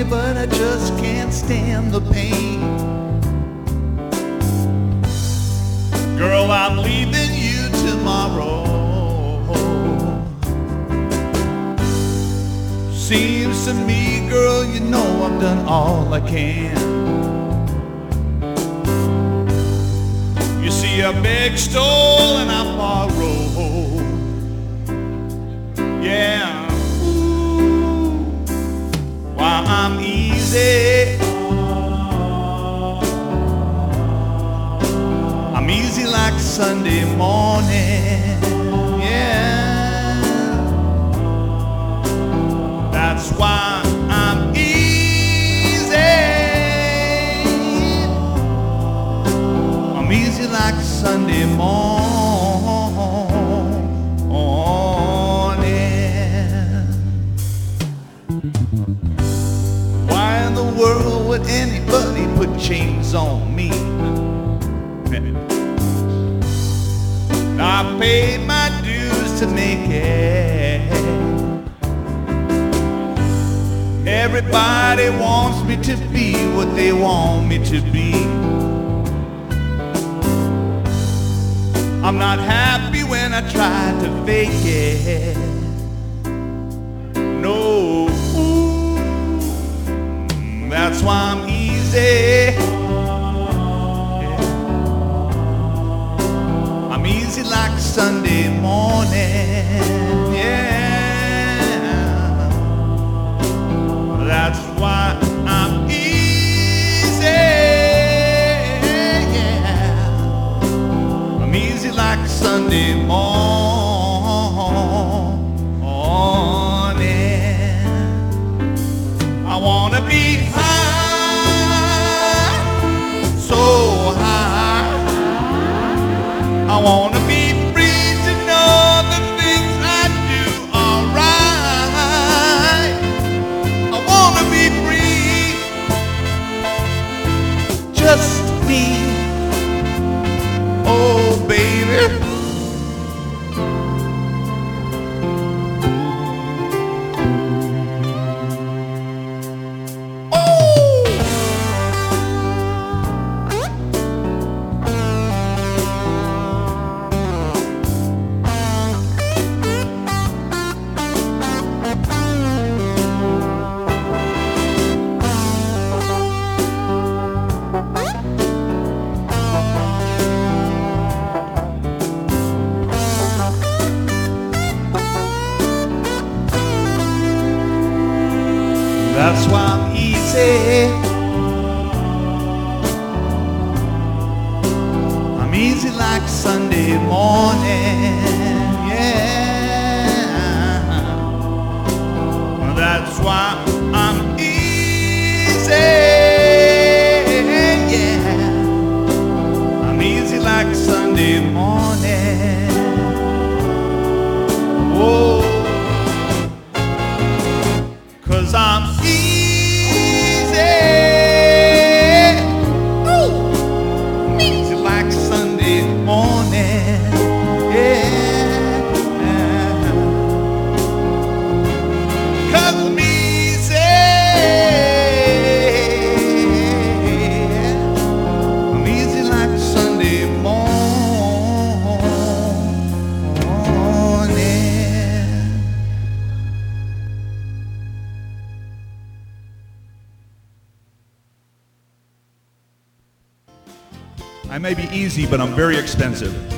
you, but I just can't stand the pain. Girl, I'm leaving you tomorrow. Seems to me, girl, you know I've done all I can. You see, I beg, stole, and I borrowed. Yeah. Ooh. While I'm easy, I'm easy like Sunday morning. Yeah. That's why I'm easy. I'm easy like Sunday morning. Why in the world would anybody put chains on me? I paid my dues to make it. Everybody wants me to be what they want me to be. I'm not happy when I try to fake it. No, that's why I'm easy. I'm easy like Sunday morning. Yeah. That's why I'm easy, yeah. I'm easy like Sunday morning. I wanna be high, so high. I wanna be free to know the things I do are right. I wanna be free, just me, oh baby. That's why I'm easy. I'm easy like Sunday morning. Yeah. That's why I'm easy. Yeah. I'm easy like Sunday morning. Oh. 'Cause I'm easy, ooh, easy like Sunday morning, yeah. 'Cause I'm easy, I'm easy like Sunday morning. I may be easy, but I'm very expensive.